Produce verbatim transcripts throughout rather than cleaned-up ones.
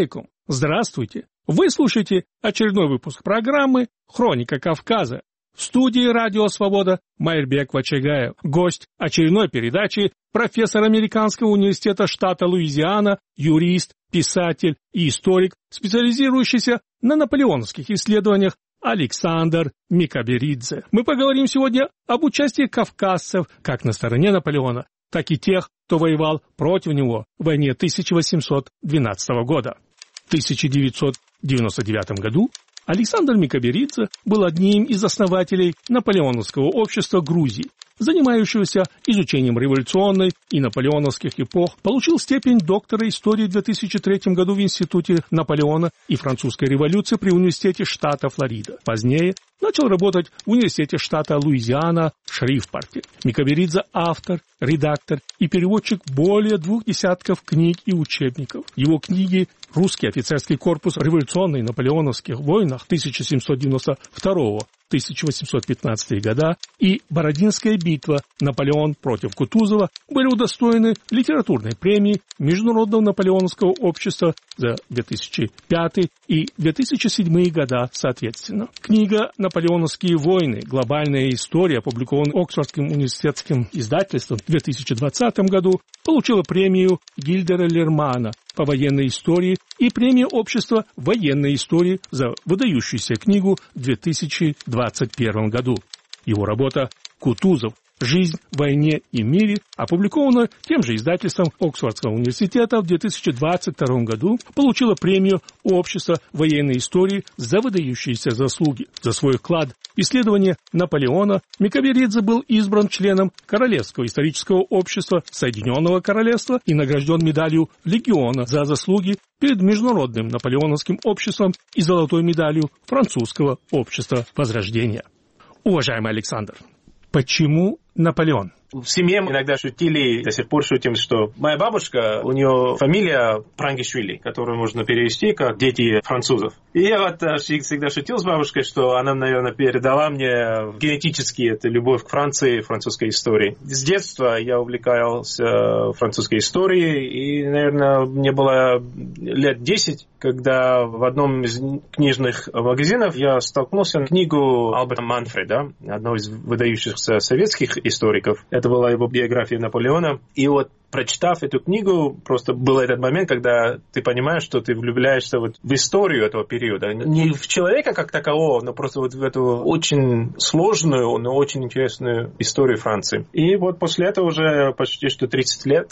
алейкум! Здравствуйте! Вы слушаете очередной выпуск программы «Хроника Кавказа». В студии «Радио Свобода» Майрбек Вачагаев. Гость очередной передачи – профессор Американского университета штата Луизиана, юрист, писатель и историк, специализирующийся на наполеоновских исследованиях Александр Микаберидзе. Мы поговорим сегодня об участии кавказцев как на стороне Наполеона, так и тех, кто воевал против него в войне тысяча восемьсот двенадцатого года. В тысяча девятьсот девяносто девятом году Александр Микаберидзе был одним из основателей Наполеоновского общества Грузии, занимающегося изучением революционной и наполеоновских эпох, получил степень доктора истории в две тысячи третьем году в Институте Наполеона и французской революции при Университете штата Флорида. Позднее начал работать в Университете штата Луизиана в Шрифпорте. Микаберидзе – автор, редактор и переводчик более двух десятков книг и учебников. Его книги «Русский офицерский корпус в революционных наполеоновских войнах тысяча семьсот девяносто второго — тысяча восемьсот пятнадцатого года» и «Бородинская битва. Наполеон против Кутузова» были удостоены литературной премии Международного наполеоновского общества за две тысячи пятый и две тысячи седьмой года соответственно. Книга «Наполеоновские войны. Глобальная история», опубликованная Оксфордским университетским издательством в две тысячи двадцатом году, получила премию Гильдера Лермана по военной истории и премию Общества военной истории за выдающуюся книгу в две тысячи двадцать первом году. Его работа «Кутузов. Жизнь в войне и мире», опубликована тем же издательством Оксфордского университета в две тысячи двадцать втором году, получила премию Общества военной истории за выдающиеся заслуги. За свой вклад в исследование Наполеона Микаберидзе был избран членом Королевского исторического общества Соединенного Королевства и награжден медалью Легиона за заслуги перед Международным наполеоновским обществом и золотой медалью Французского общества Возрождения. Уважаемый Александр, почему Наполеон? В семье иногда шутили, до сих пор шутим, что моя бабушка, у нее фамилия Прангишвили, которую можно перевести как «дети французов». И я вот всегда шутил с бабушкой, что она, наверное, передала мне генетически эту любовь к Франции, французской истории. С детства я увлекался французской историей, и, наверное, мне было лет десять, когда в одном из книжных магазинов я столкнулся с книгу Альберта Манфреда, одного из выдающихся советских историков. Это была его биография Наполеона. И вот, прочитав эту книгу, просто был этот момент, когда ты понимаешь, что ты влюбляешься вот в историю этого периода. Не в человека как такового, но просто вот в эту очень сложную, но очень интересную историю Франции. И вот после этого уже почти что тридцать лет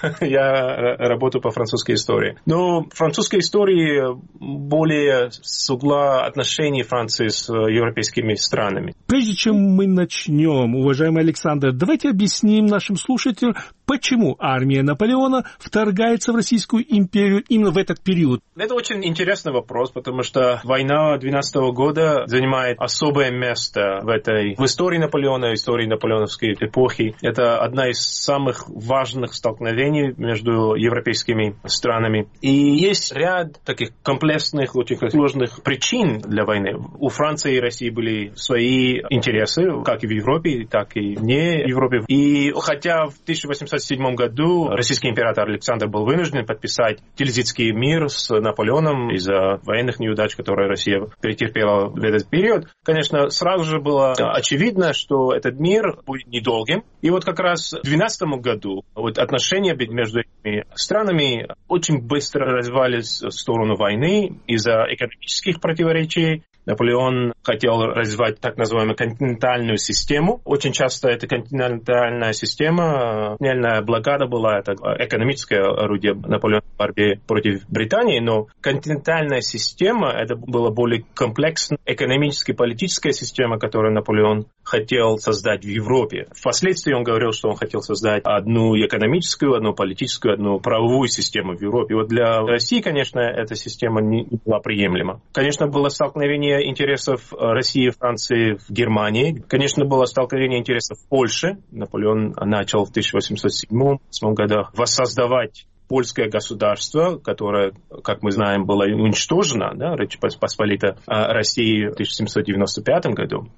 я работаю по французской истории. Но французской истории более с угла отношений Франции с европейскими странами. Прежде чем мы начнем, уважаемый Александр, давайте объясним нашим слушателям, почему армия Наполеона вторгается в Российскую империю именно в этот период. Это очень интересный вопрос, потому что война двенадцатого года занимает особое место в этой в истории Наполеона, в истории наполеоновской эпохи. Это одна из самых важных столкновений между европейскими странами. И есть ряд таких комплексных, очень сложных причин для войны. У Франции и России были свои интересы, как и в Европе, так и вне Европы. И хотя в тысяча восемьсот седьмом году российский император Александр был вынужден подписать Тильзитский мир с Наполеоном из-за военных неудач, которые Россия претерпела в этот период. Конечно, сразу же было очевидно, что этот мир будет недолгим. И вот как раз в две тысячи двенадцатом году вот отношения между этими странами очень быстро развивались в сторону войны из-за экономических противоречий. Наполеон хотел развивать так называемую континентальную систему. Очень часто эта континентальная система, колониальная блокада была, это экономическое орудие Наполеона в борьбе против Британии, но континентальная система, это была более комплексная экономическая и политическая система, которую Наполеон хотел создать в Европе. Впоследствии он говорил, что он хотел создать одну экономическую, одну политическую, одну правовую систему в Европе. И вот для России, конечно, эта система не была приемлема. Конечно, было столкновение интересов России и Франции в Германии. Конечно, было столкновение интересов в Польше. Наполеон начал в тысяча восемьсот седьмом — восьмом годах воссоздавать польское государство, которое, как мы знаем, было уничтожено, да, Речь Посполита России в тысяча семьсот девяносто пятом году.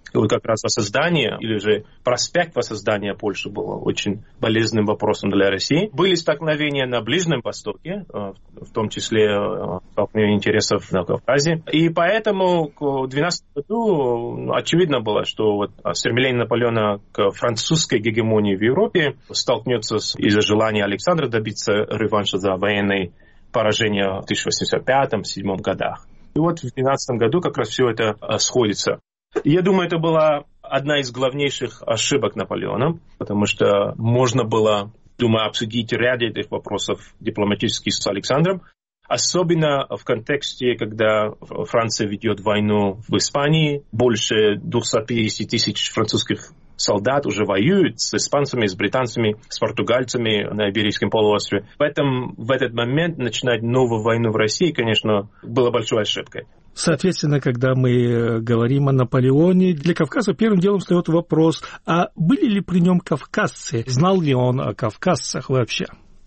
И вот как раз воссоздание, или же проспект воссоздания Польши было очень болезненным вопросом для России. Были столкновения на Ближнем Востоке, в том числе столкновения интересов на Кавказе. И поэтому в две тысячи двенадцатом году очевидно было, что вот стремление Наполеона к французской гегемонии в Европе столкнется из-за желания Александра добиться реванша за военное поражение в тысяча восемьсот пятом — тысяча восемьсот седьмом годах. И вот в две тысячи двенадцатом году как раз все это сходится. Я думаю, это была одна из главнейших ошибок Наполеона, потому что можно было, думаю, обсудить ряд этих вопросов дипломатически с Александром, особенно в контексте, когда Франция ведет войну в Испании, больше двести пятьдесят тысяч французских солдат уже воюют с испанцами, с британцами, с португальцами на Иберийском полуострове. Поэтому в этот момент начинать новую войну в России, конечно, было большой ошибкой. Соответственно, когда мы говорим о Наполеоне, для Кавказа первым делом встает вопрос, а были ли при нем кавказцы? Знал ли он о кавказцах вообще?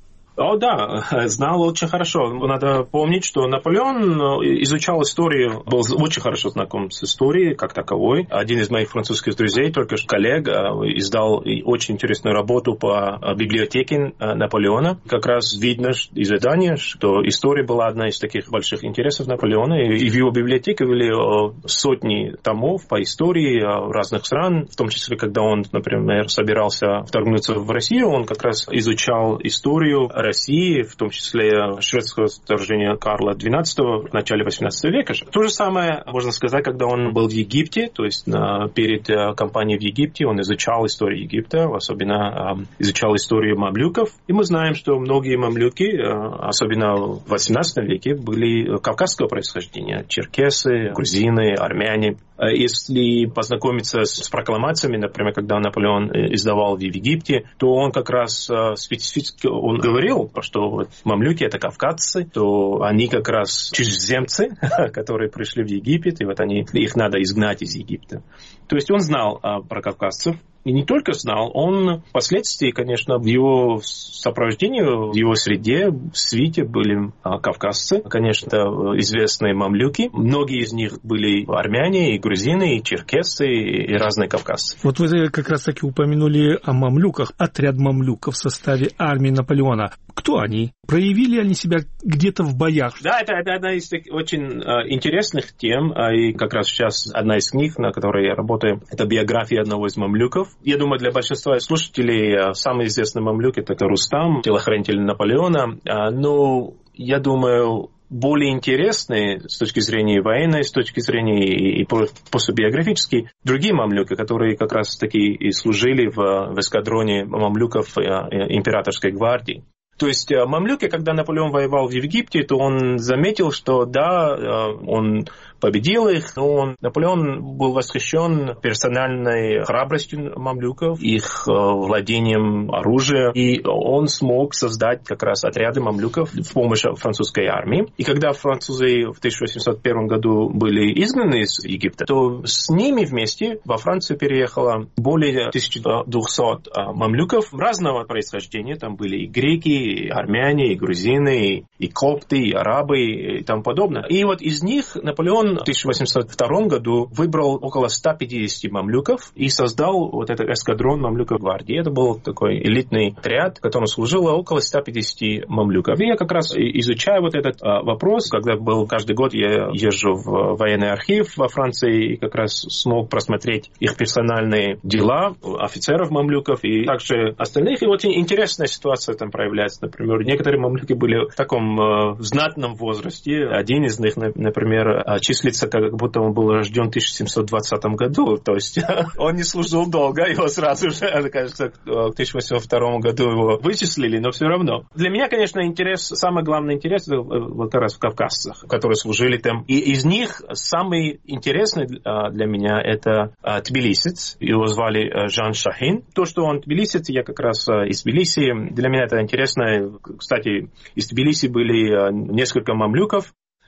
О, да, знал очень хорошо. Надо помнить, что Наполеон изучал историю, был очень хорошо знаком с историей как таковой. Один из моих французских друзей, только что коллег, издал очень интересную работу по библиотеке Наполеона. Как раз видно из издания, что история была одна из таких больших интересов Наполеона. И в его библиотеке были сотни томов по истории разных стран, в том числе, когда он, например, собирался вторгнуться в Россию, он как раз изучал историю России, в том числе шведского вторжения Карла двенадцатого в начале восемнадцатого века. То же самое можно сказать, когда он был в Египте, то есть на, перед кампанией в Египте он изучал историю Египта, особенно э, изучал историю мамлюков. И мы знаем, что многие мамлюки, э, особенно в восемнадцатом веке, были кавказского происхождения. Черкесы, грузины, армяне. Если познакомиться с прокламациями, например, когда Наполеон издавал в Египте, то он как раз специфически он говорил, что вот мамлюки — это кавказцы, то они как раз чужеземцы, которые пришли в Египет, и вот они, их надо изгнать из Египта. То есть он знал про кавказцев. И не только знал, он впоследствии, конечно, в его сопровождении, в его среде, в свите были кавказцы, конечно, известные мамлюки. Многие из них были армяне, и грузины, и черкесцы, и разные кавказцы. Вот вы как раз таки упомянули о мамлюках. Отряд мамлюков в составе армии Наполеона. Кто они? Проявили они себя где-то в боях? Да, это, это одна из таких очень э, интересных тем, и как раз сейчас одна из книг, на которой я работаю, это биография одного из мамлюков. Я думаю, для большинства слушателей э, самый известный мамлюк — это Рустам, телохранитель Наполеона. Э, но я думаю, более интересные с точки зрения военной, с точки зрения и, и просто биографически, другие мамлюки, которые как раз таки и служили в, в эскадроне мамлюков э, императорской гвардии. То есть мамлюки, когда Наполеон воевал в Египте, то он заметил, что да, он победил их, но он, Наполеон был восхищен персональной храбростью мамлюков, их владением оружия, и он смог создать как раз отряды мамлюков в помощь французской армии. И когда французы в тысяча восемьсот первом году были изгнаны из Египта, то с ними вместе во Францию переехало более тысячи двухсот мамлюков разного происхождения. Там были и греки, и армяне, и грузины, и копты, и арабы, и тому подобное. И вот из них Наполеон в тысяча восемьсот втором году выбрал около ста пятидесяти мамлюков и создал вот этот эскадрон мамлюков гвардии. Это был такой элитный отряд, в котором служило около ста пятидесяти мамлюков. И я как раз изучаю вот этот а, вопрос. Когда был каждый год, я езжу в военный архив во Франции и как раз смог просмотреть их персональные дела офицеров мамлюков и также остальных. И очень интересная ситуация там проявляется. Например, некоторые мамлюки были в таком э, знатном возрасте. Один из них, например, числится, как будто он был рожден в тысяча семьсот двадцатом году. То есть он не служил долго, его сразу же, кажется, в тысяча восемьсот втором году его вычислили, но все равно. Для меня, конечно, интерес, самый главный интерес вот как раз в кавказцах, которые служили там. И из них самый интересный для меня это тбилисец. Его звали Жан Шахин. То, что он тбилисец, я как раз из Тбилиси. Для меня это интересно. Кстати, из Тбилиси были несколько мамлюков.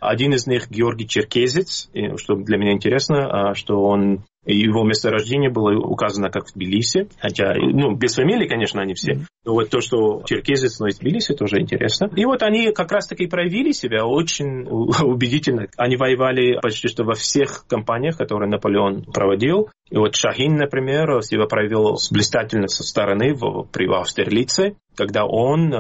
Один из них Георгий Черкезец, что для меня интересно, что он... Его место рождения было указано как в Тбилиси, хотя, ну, без фамилии, конечно, они все. Но вот то, что черкезец, но из Тбилиси, тоже интересно. И вот они как раз-таки проявили себя очень убедительно. Они воевали почти что во всех кампаниях, которые Наполеон проводил. И вот Шахин, например, себя проявил блистательно со стороны в, при Аустерлице, когда он...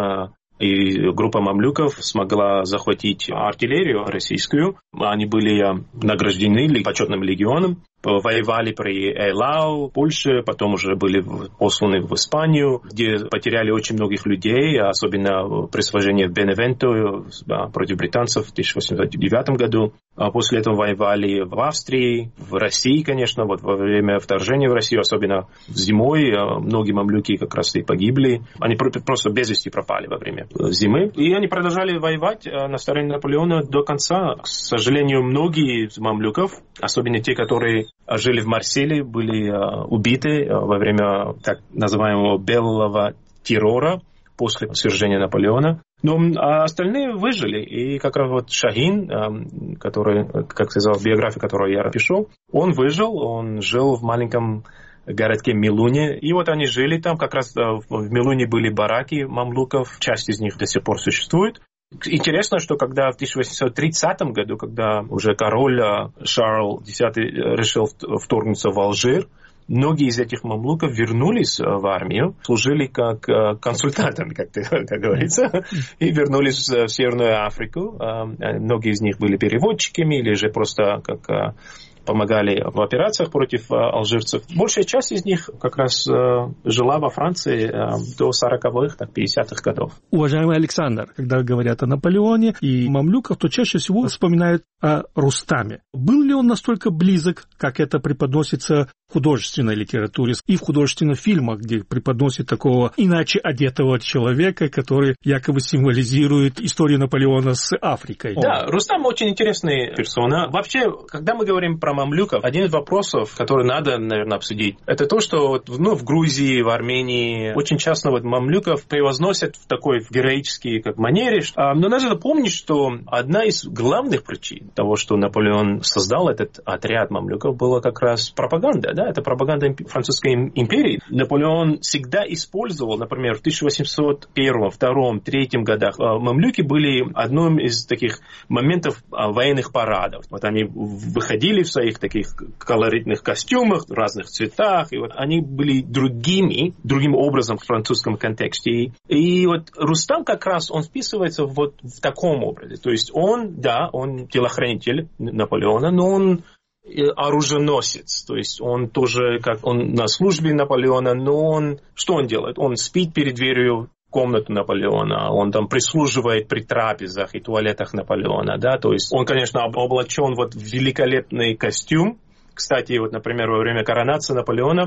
И группа мамлюков смогла захватить артиллерию российскую. Они были награждены почетным легионом, воевали при Эйлау, Польше, потом уже были посланы в Испанию, где потеряли очень многих людей, особенно при сражении в Беневенто против британцев в тысяча восемьсот девятом году. После этого воевали в Австрии, в России, конечно, вот во время вторжения в Россию, особенно зимой, многие мамлюки как раз и погибли. Они просто без вести пропали во время зимы. И они продолжали воевать на стороне Наполеона до конца. К сожалению, многие из мамлюков, особенно те, которые жили в Марселе, были убиты во время так называемого белого террора после свержения Наполеона. Но а остальные выжили. И как раз вот Шахин, который, как сказал, в биографии, которую я пишу, он выжил, он жил в маленьком городке Милуне. И вот они жили там, как раз в Милуне были бараки мамлуков, часть из них до сих пор существует. Интересно, что когда в тысяча восемьсот тридцатом году, когда уже король Шарл X решил вторгнуться в Алжир, многие из этих мамлуков вернулись в армию, служили как консультантами, как, как говорится, и вернулись в Северную Африку. Многие из них были переводчиками или же просто как помогали в операциях против алжирцев. Большая часть из них как раз жила во Франции до сороковых, так, пятидесятых годов. Уважаемый Александр, когда говорят о Наполеоне и мамлюках, то чаще всего вспоминают о Рустаме. Был ли он настолько близок, как это преподносится в художественной литературе и в художественных фильмах, где преподносит такого иначе одетого человека, который якобы символизирует историю Наполеона с Африкой? Да, Рустам очень интересная персона. Вообще, когда мы говорим про мамлюков, один из вопросов, который надо, наверное, обсудить, это то, что вот, ну, в Грузии, в Армении очень часто вот мамлюков превозносят в такой в героической как манере. Но надо помнить, что одна из главных причин того, что Наполеон создал этот отряд мамлюков, была как раз пропаганда. Да? Это пропаганда французской империи. Наполеон всегда использовал, например, в тысяча восемьсот первом, втором, третьем годах мамлюки были одним из таких моментов военных парадов. Вот они выходили в своих таких колоритных костюмах, в разных цветах, и вот они были другими, другим образом в французском контексте. И вот Рустам как раз, он вписывается вот в таком образе. То есть он, да, он телохранитель Наполеона, но он оруженосец, то есть он тоже, как он на службе Наполеона, но он, что он делает? Он спит перед дверью комнату Наполеона, он там прислуживает при трапезах и туалетах Наполеона, да, то есть он, конечно, облачен вот в великолепный костюм. Кстати, вот, например, во время коронации Наполеона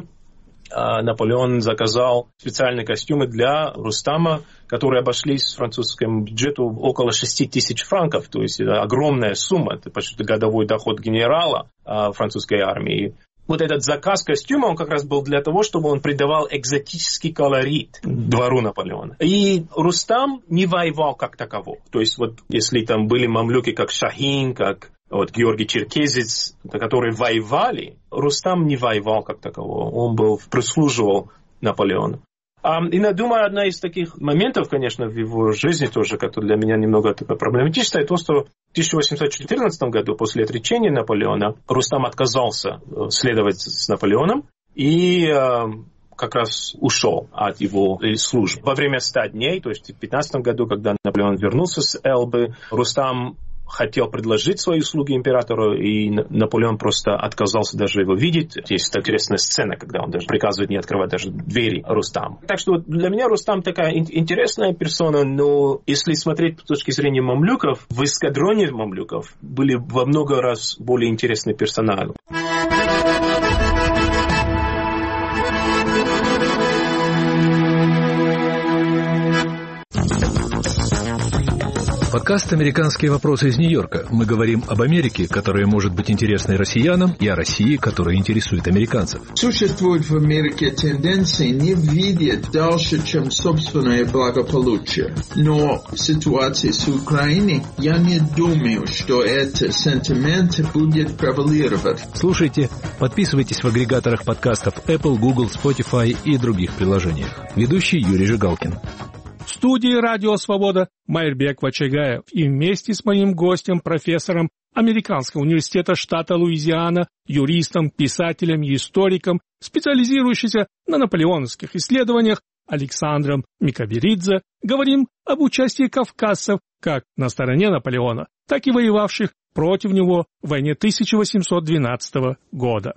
Наполеон заказал специальные костюмы для Рустама, которые обошлись французскому бюджету около шесть тысяч франков, то есть это огромная сумма, это почти годовой доход генерала французской армии. Вот этот заказ костюма, он как раз был для того, чтобы он придавал экзотический колорит двору Наполеона. И Рустам не воевал как таково. То есть вот если там были мамлюки, как Шахин, как вот Георгий Черкезец, которые воевали, Рустам не воевал как таково. Он был, прислуживал Наполеону. И я думаю, одна из таких моментов, конечно, в его жизни тоже, который для меня немного проблематичный, это то, что в тысяча восемьсот четырнадцатом году, после отречения Наполеона, Рустам отказался следовать с Наполеоном и как раз ушел от его службы. Во время ста дней, то есть в тысяча девятьсот пятнадцатом году, когда Наполеон вернулся с Эльбы, Рустам хотел предложить свои услуги императору, и Наполеон просто отказался даже его видеть. Есть интересная сцена, когда он даже приказывает не открывать даже двери Рустаму. Так что для меня Рустам такая интересная персона, но если смотреть с точки зрения мамлюков, в эскадроне мамлюков были во много раз более интересные персонажи. Подкаст «Американские вопросы» из Нью-Йорка. Мы говорим об Америке, которая может быть интересной россиянам, и о России, которая интересует американцев. Существует в Америке тенденции не видеть дальше, чем собственное благополучие. Но в ситуации с Украиной я не думаю, что этот сентимент будет превалировать. Слушайте, подписывайтесь в агрегаторах подкастов Apple, Google, Spotify и других приложениях. Ведущий Юрий Жигалкин. В студии «Радио Свобода» Майрбек Вачагаев и вместе с моим гостем, профессором Американского университета штата Луизиана, юристом, писателем и историком, специализирующимся на наполеоновских исследованиях Александром Микаберидзе, говорим об участии кавказцев как на стороне Наполеона, так и воевавших против него в войне тысяча восемьсот двенадцатого года.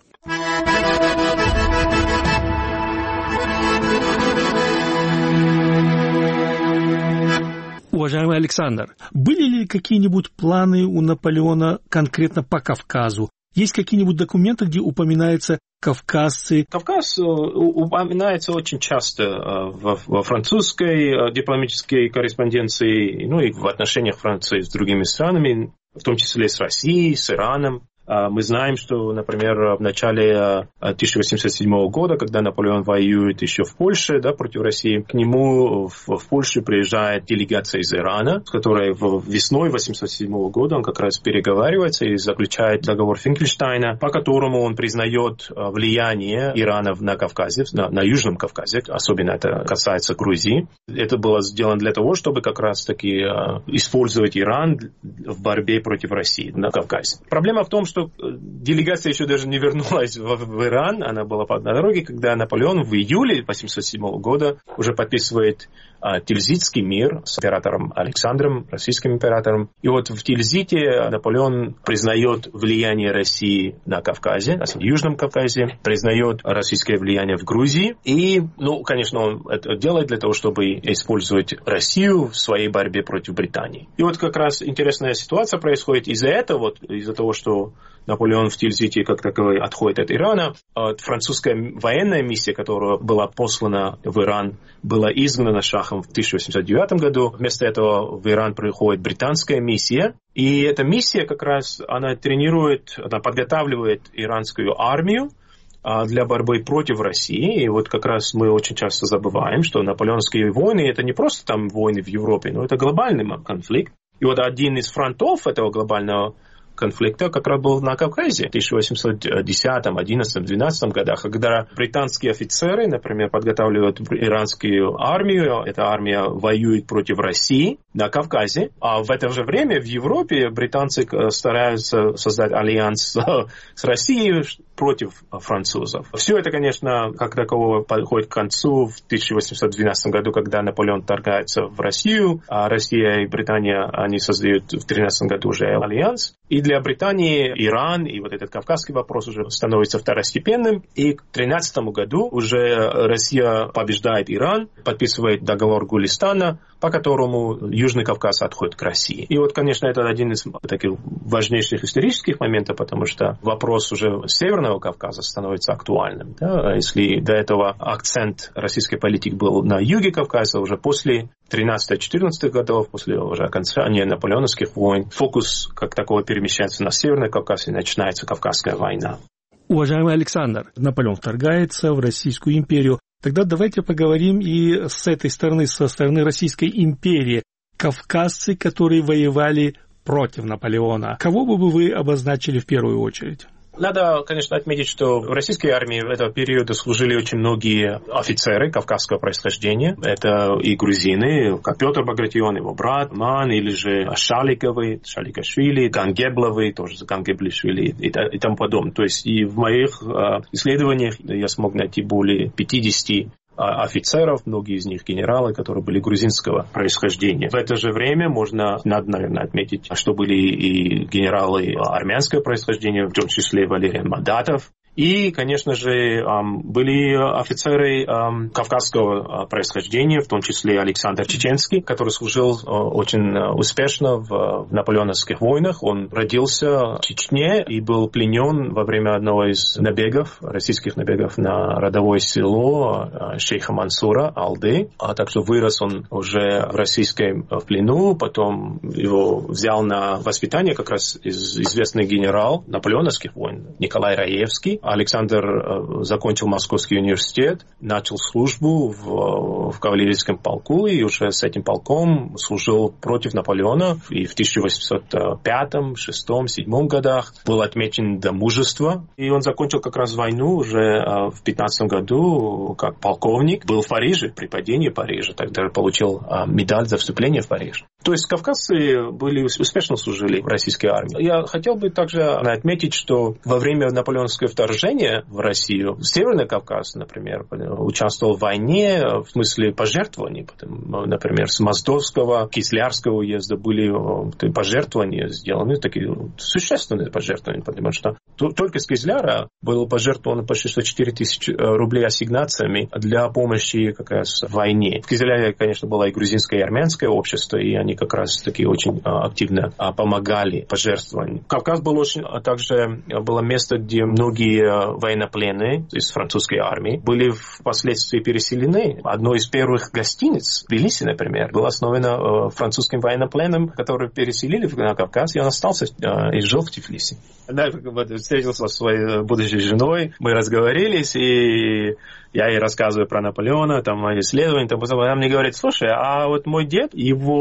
Уважаемый Александр, были ли какие-нибудь планы у Наполеона конкретно по Кавказу? Есть какие-нибудь документы, где упоминаются кавказцы? Кавказ упоминается очень часто во французской дипломатической корреспонденции, ну и в отношениях Франции с другими странами, в том числе с Россией, с Ираном. Мы знаем, что, например, в начале тысяча восемьсот седьмого года, когда Наполеон воюет еще в Польше, да, против России, к нему в, в Польшу приезжает делегация из Ирана, с которой весной восемьсот седьмого года он как раз переговаривается и заключает договор Финкельштейна, по которому он признает влияние Ирана на Кавказе, на, на Южном Кавказе, особенно это касается Грузии. Это было сделано для того, чтобы как раз-таки использовать Иран в борьбе против России на Кавказе. Проблема в том, что делегация еще даже не вернулась в, в Иран, она была по дороге, когда Наполеон в июле восемьсот седьмого года уже подписывает а, Тильзитский мир с императором Александром, российским императором. И вот в Тильзите Наполеон признает влияние России на Кавказе, на Южном Кавказе, признает российское влияние в Грузии. И, ну, конечно, он это делает для того, чтобы использовать Россию в своей борьбе против Британии. И вот как раз интересная ситуация происходит из-за этого, вот, из-за того, что Наполеон в Тильзите как таковой отходит от Ирана. Французская военная миссия, которая была послана в Иран, была изгнана шахом в тысяча восемьсот девятом году. Вместо этого в Иран приходит британская миссия. И эта миссия как раз, она тренирует, она подготавливает иранскую армию для борьбы против России. И вот как раз мы очень часто забываем, что наполеоновские войны — это не просто там войны в Европе, но это глобальный конфликт. И вот один из фронтов этого глобального конфликта как раз был на Кавказе в тысяча восемьсот десятом, одиннадцатом, двенадцатом годах, когда британские офицеры, например, подготавливают иранскую армию, эта армия воюет против России на Кавказе, а в это же время в Европе британцы стараются создать альянс с Россией против французов. Все это, конечно, как такового подходит к концу в тысяча восемьсот двенадцатом году, когда Наполеон вторгается в Россию, а Россия и Британия, они создают в тринадцатом году уже альянс. И для Британии Иран и вот этот кавказский вопрос уже становится второстепенным. И к тринадцатому году уже Россия побеждает Иран, подписывает договор Гулистана, по которому Южный Кавказ отходит к России. И вот, конечно, это один из таких важнейших исторических моментов, потому что вопрос уже Северного Кавказа становится актуальным. Да? Если до этого акцент российской политики был на юге Кавказа, уже после тринадцатого-четырнадцатых годов, после уже окончания наполеоновских войн, фокус как такого перемещается на Северный Кавказ, и начинается Кавказская война. Уважаемый Александр, Наполеон вторгается в Российскую империю. Тогда давайте поговорим и с этой стороны, со стороны Российской империи. Кавказцы, которые воевали против Наполеона. Кого бы вы обозначили в первую очередь? Надо, конечно, отметить, что в российской армии в этого периода служили очень многие офицеры кавказского происхождения. Это и грузины, как Петр Багратион, его брат, Ман, или же Шаликовы, Шаликашвили, Гангебловы, тоже Гангеблишвили и, и тому подобное. То есть и в моих э, исследованиях я смог найти более пятидесяти офицеров, многие из них генералы, которые были грузинского происхождения. В это же время можно, надо, наверное, отметить, что были и генералы армянского происхождения, в том числе Валерий Мадатов, И, конечно же, были офицеры кавказского происхождения, в том числе Александр Чеченский, который служил очень успешно в наполеоновских войнах. Он родился в Чечне и был пленен во время одного из набегов, российских набегов на родовое село шейха Мансура, Алды. А также вырос он уже в российском плену, потом его взял на воспитание как раз известный генерал наполеоновских войн Николай Раевский. Александр э, закончил Московский университет, начал службу в, в кавалерийском полку и уже с этим полком служил против Наполеона. И в тысяча восемьсот пятом, шестом, седьмом годах был отмечен до мужества. И он закончил как раз войну уже э, в пятнадцатом году как полковник. Был в Париже, при падении Парижа. Тогда получил э, медаль за вступление в Париж. То есть кавказцы были успешно служили в российской армии. Я хотел бы также отметить, что во время наполеоновского вторжения в Россию Северный Кавказ, например, участвовал в войне в смысле пожертвований. Например, с Моздовского, Кислярского уезда были пожертвования сделаны, такие существенные пожертвования, потому что только с Кизляра было пожертвовано почти что четыре тысячи рублей ассигнациями для помощи как раз в войне. В Кизляре, конечно, было и грузинское, и армянское общество, и они как раз таки очень активно помогали пожертвованиям. Кавказ был очень, также было место, где многие военнопленные из французской армии были впоследствии переселены. Одно из первых гостиниц в Тбилиси, например, было основано французским военнопленным, который переселили на Кавказ, и он остался и жил в Тбилиси. Да, встретился со своей будущей женой, мы разговорились, и я ей рассказываю про Наполеона, там, мои исследования, там, она мне говорит: слушай, а вот мой дед,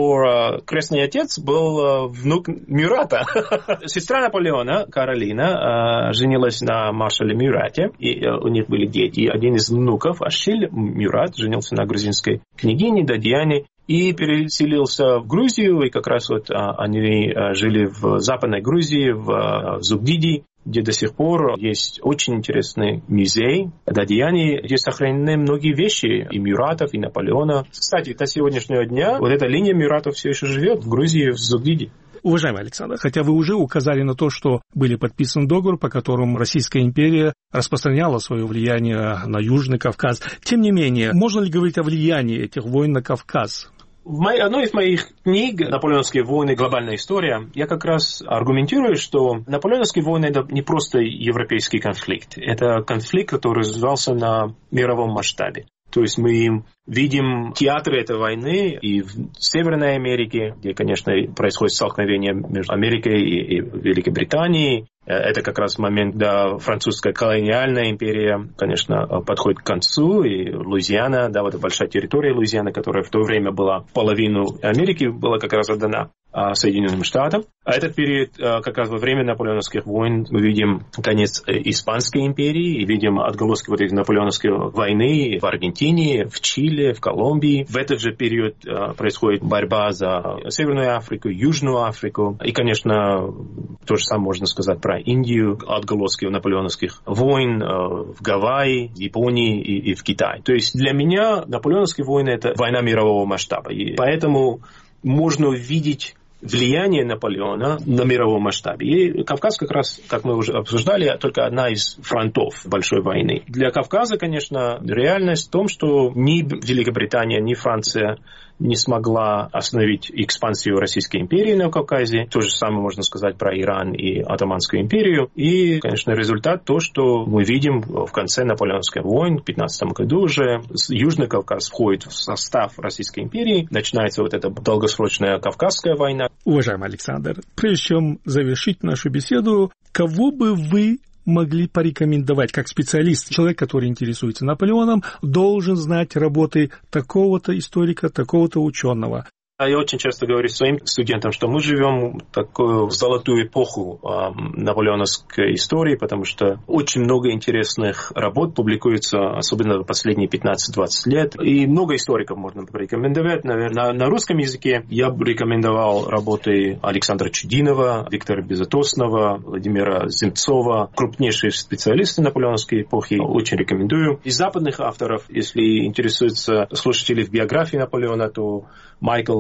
его крестный отец был внук Мюрата. Сестра Наполеона, Каролина, женилась на маршале Мюрате, и у них были дети. И один из внуков, Ашиль Мюрат, женился на грузинской княгине Дадьяне, и переселился в Грузию, и как раз вот они жили в Западной Грузии, в Зугдиди, где до сих пор есть очень интересный музей Дадьяни, где сохранены многие вещи и Мюратов, и Наполеона. Кстати, до сегодняшнего дня вот эта линия Мюратов все еще живет в Грузии, в Зугдиди. Уважаемый Александр, хотя вы уже указали на то, что были подписан договор, по которому Российская империя распространяла свое влияние на Южный Кавказ, тем не менее, можно ли говорить о влиянии этих войн на Кавказ? В моей, одной из моих книг «Наполеоновские войны. Глобальная история» я как раз аргументирую, что наполеоновские войны – это не просто европейский конфликт. Это конфликт, который развивался на мировом масштабе. То есть мы видим театры этой войны и в Северной Америке, где, конечно, происходит столкновение между Америкой и, и Великобританией. Это как раз момент, когда французская колониальная империя, конечно, подходит к концу, и Луизиана, да, вот большая территория Луизианы, которая в то время была половину Америки, была как раз отдана Соединенным Штатам. А этот период, как раз во время наполеоновских войн, мы видим конец Испанской империи, и видим отголоски вот этой наполеоновской войны в Аргентине, в Чили, в Колумбии. В этот же период происходит борьба за Северную Африку, Южную Африку. И, конечно, то же самое можно сказать про Индию, отголоски наполеоновских войн в Гавайи, в Японии и, и в Китае. То есть для меня наполеоновские войны – это война мирового масштаба. И поэтому можно увидеть влияние Наполеона на мировом масштабе. И Кавказ как раз, как мы уже обсуждали, только одна из фронтов большой войны. Для Кавказа, конечно, реальность в том, что ни Великобритания, ни Франция не смогла остановить экспансию Российской империи на Кавказе. То же самое можно сказать про Иран и Отtomанскую империю. И, конечно, результат то, что мы видим в конце наполеоновских войн, в пятнадцатом году уже, Южный Кавказ входит в состав Российской империи. Начинается вот эта долгосрочная Кавказская война. Уважаемый Александр, прежде чем завершить нашу беседу, кого бы вы могли порекомендовать как специалист? Человек, который интересуется Наполеоном, должен знать работы такого-то историка, такого-то ученого. Я очень часто говорю своим студентам, что мы живем в такую золотую эпоху э, наполеоновской истории, потому что очень много интересных работ публикуется, особенно в последние пятнадцать-двадцать лет. И много историков можно порекомендовать. Наверное, на, на русском языке я бы рекомендовал работы Александра Чудинова, Виктора Безотосного, Владимира Земцова, крупнейшие специалисты наполеоновской эпохи. Очень рекомендую. Из западных авторов, если интересуются слушатели в биографии Наполеона, то Майкл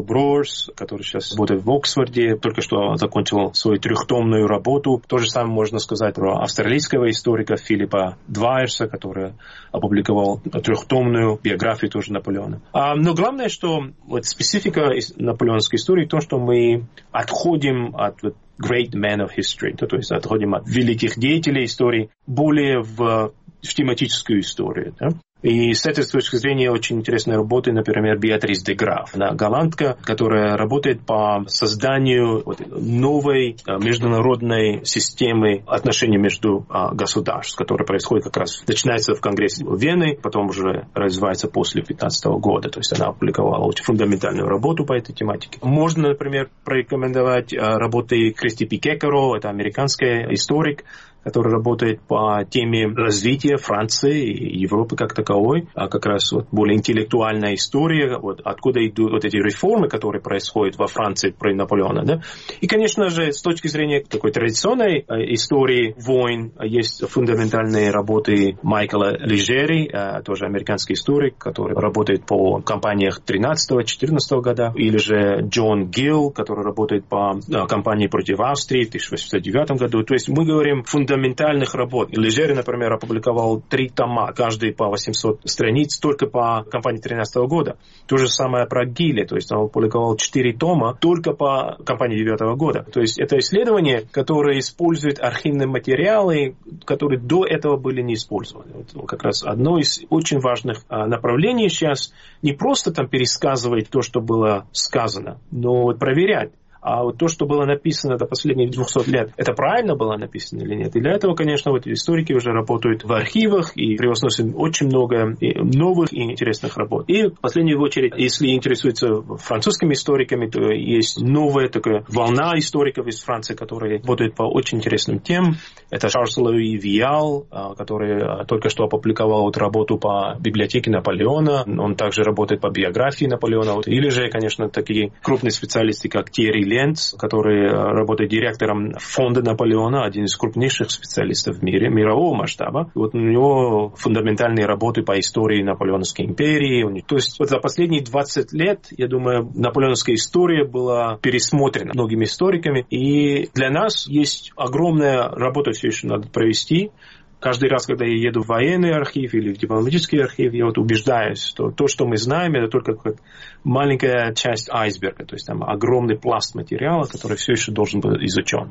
Броерс, который сейчас работает в Оксфорде, только что закончил свою трехтомную работу. То же самое можно сказать про австралийского историка Филиппа Двайерса, который опубликовал трехтомную биографию тоже Наполеона. А, но главное, что вот специфика наполеоновской истории в том, что мы отходим от вот, great men of history, то, то есть отходим от великих деятелей истории более в, в тематическую историю. Да? И с этой точки зрения очень интересная работа, например, Беатрис де Граф. Она голландка, которая работает по созданию вот новой международной системы отношений между государств, которая происходит как раз, начинается в Конгрессе Вены, потом уже развивается после пятнадцатого года. То есть она опубликовала очень фундаментальную работу по этой тематике. Можно, например, порекомендовать работы Кристи Пикекеро, это американский историк, который работает по теме развития Франции и Европы как таковой, а как раз вот более интеллектуальная история, вот откуда идут вот эти реформы, которые происходят во Франции при Наполеоне. Да? И, конечно же, с точки зрения такой традиционной истории войн, есть фундаментальные работы Майкла Лежери, тоже американский историк, который работает по кампаниях тринадцатого-четырнадцатого года, или же Джон Гилл, который работает по кампании против Австрии в тысяча восемьсот девятом году. То есть мы говорим фундаментально фундаментальных работ. Лежери, например, опубликовал три тома, каждый по восемьсот страниц, только по кампании тринадцатого года. То же самое про Гилля, то есть он опубликовал четыре тома только по кампании девятого года. То есть это исследование, которое использует архивные материалы, которые до этого были не использованы. Вот как раз одно из очень важных направлений сейчас не просто там пересказывать то, что было сказано, но вот проверять. А вот то, что было написано до последних двухсот лет, это правильно было написано или нет? И для этого, конечно, вот историки уже работают в архивах и превозносят очень много новых и интересных работ. И в последнюю очередь, если интересуются французскими историками, то есть новая такая волна историков из Франции, которые работают по очень интересным темам. Это Шарль Луи Виал, который только что опубликовал вот работу по библиотеке Наполеона. Он также работает по биографии Наполеона. Или же, конечно, такие крупные специалисты, как Тьерри Ленц, который работает директором фонда Наполеона, один из крупнейших специалистов в мире, мирового масштаба. И вот у него фундаментальные работы по истории Наполеоновской империи. То есть вот за последние двадцать лет, я думаю, наполеоновская история была пересмотрена многими историками. И для нас есть огромная работа, все еще надо провести. Каждый раз, когда я еду в военный архив или в дипломатический архив, я вот убеждаюсь, что то, что мы знаем, это только как маленькая часть айсберга. То есть там огромный пласт материала, который все еще должен быть изучен.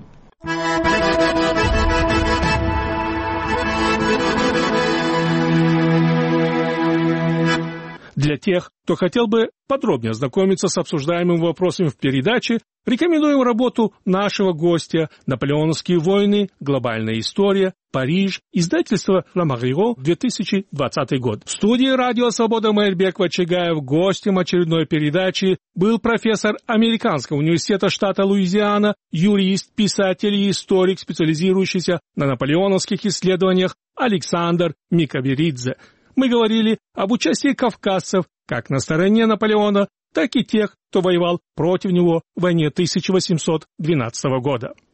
Для тех, кто хотел бы подробнее ознакомиться с обсуждаемыми вопросами в передаче, рекомендуем работу нашего гостя «Наполеоновские войны. Глобальная история. Париж. Издательство «Ла Марио», две тысячи двадцатый год. В студии «Радио Свобода» Майрбек Вачегаев гостем очередной передачи был профессор Американского университета штата Луизиана, юрист, писатель и историк, специализирующийся на наполеоновских исследованиях Александр Микаберидзе. Мы говорили об участии кавказцев как на стороне Наполеона, так и тех, кто воевал против него в войне тысяча восемьсот двенадцатого года.